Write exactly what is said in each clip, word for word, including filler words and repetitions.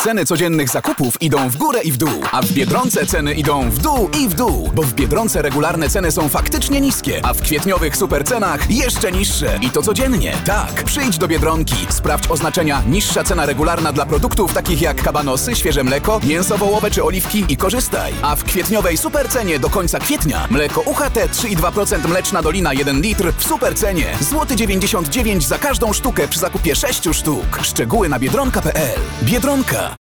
ceny codziennych zakupów idą w górę i w dół, a w Biedronce ceny idą w dół i w dół, bo w Biedronce regularne ceny są faktycznie niskie, a w kwietniowych supercenach jeszcze niższe i to codziennie. Tak, przyjdź do Biedronki, sprawdź oznaczenia niższa cena regularna dla produktów takich jak kabanosy, świeże mleko, mięso wołowe czy oliwki i korzystaj. A w kwietniowej supercenie do końca kwietnia mleko U H T trzy i dwa procent Mleczna Dolina jeden litr w supercenie złoty dziewięćdziesiąt dziewięć za każdą sztukę przy zakupie sześciu sztuk. Szczegóły na biedronka kropka p l. Biedronka.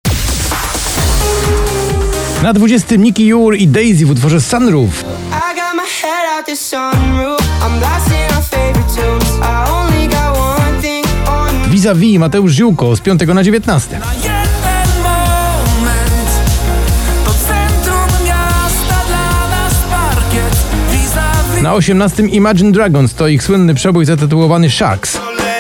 Na dwudziestym Nicky Jur i Daisy w utworze Sunroof. Vis-a-vis Mateusz Ziółko z piątego na dziewiętnaste. Na osiemnastym Imagine Dragons to ich słynny przebój zatytułowany Sharks.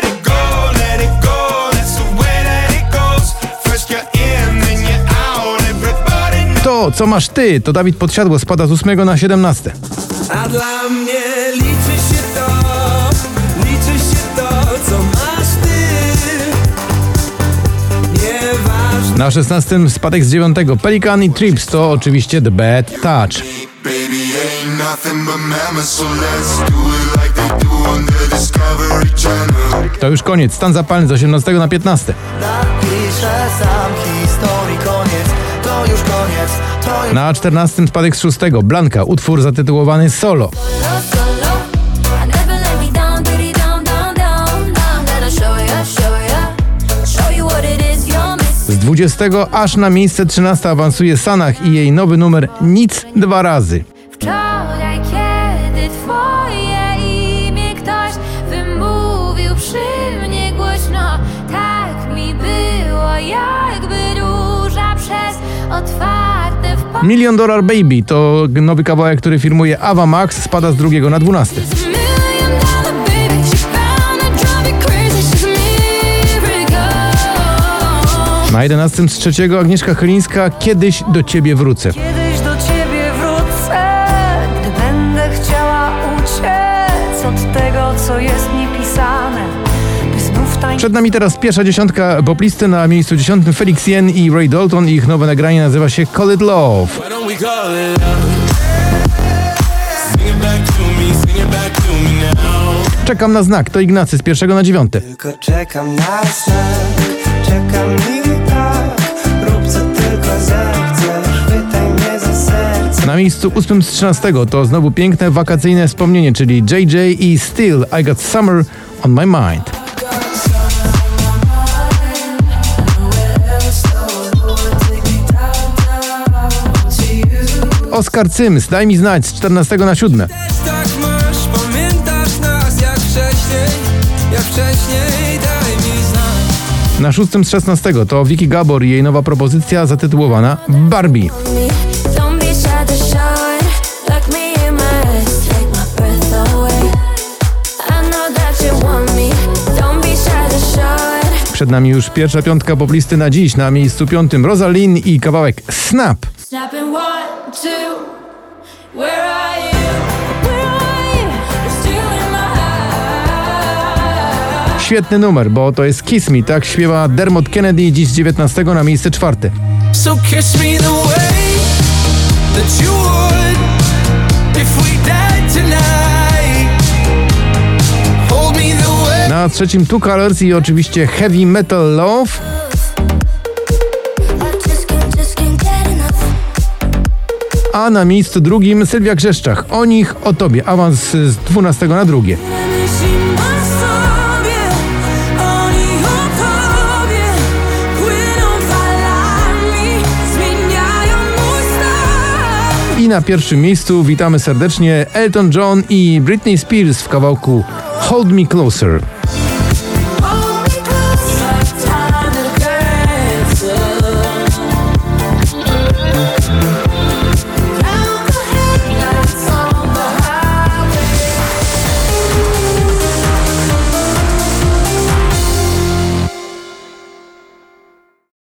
To, co masz ty, to Dawid Podsiadło spada z ósmego na siedemnaste. A dla mnie liczy się to, liczy się to, co masz ty. Nieważne. Na szesnastym spadek z dziewiątego Pelikan i Trips to oczywiście The Bad Touch. To już koniec, stan zapalny z osiemnastego na piętnaste. Napiszę sam historii koniec, to już koniec, to już... Na czternastym spadek z szóstego Blanka, utwór zatytułowany Solo. Z dwudziestego aż na miejsce trzynaste awansuje Sanach i jej nowy numer Nic dwa razy. Wczoraj, kiedy twoje imię ktoś wymówił przy mnie głośno, tak mi było, jakby róża przez otwarte w... Million Dollar Baby to nowy kawałek, który firmuje Ava Max, spada z drugiego na dwunasty. Na jedenastym z trzeciego Agnieszka Chylińska Kiedyś do ciebie wrócę. Kiedyś do ciebie wrócę, gdy będę chciała uciec od tego, co jest niepisane. By znów tań... Przed nami teraz pierwsza dziesiątka poplisty. Na miejscu dziesiątym Felix Jen i Ray Dalton. Ich nowe nagranie nazywa się Call It Love. Czekam na znak, to Ignacy z pierwszego na dziewiąte. Tylko czekam na znak, czekam i tak, rób co tylko zechcesz, chwytaj mnie za serce. Na miejscu ósmym z trzynastego to znowu piękne wakacyjne wspomnienie, czyli J J i Still I Got Summer on My Mind. Oskar Cyms, Daj mi znać z czternastego na siódme. Tak masz, pamiętasz nas jak wcześniej, jak wcześniej, daj mi znać. Na szóstym z szesnastego to Vicky Gabor i jej nowa propozycja zatytułowana Barbie. Przed nami już pierwsza piątka poplisty na dziś. Na miejscu piątym Rosalind i kawałek Snap. Świetny numer, bo to jest Kiss Me, tak śpiewa Dermot Kennedy, dziś z dziewiętnastego na miejsce czwarte. So kiss me the way that you would if we died tonight. Hold me the way. Na trzecim Two Colors i oczywiście Heavy Metal Love. A na miejscu drugim Sylwia Grzeszczak. O nich, o tobie. Awans z dwunastego na drugie. I na pierwszym miejscu witamy serdecznie Elton John i Britney Spears w kawałku Hold Me Closer.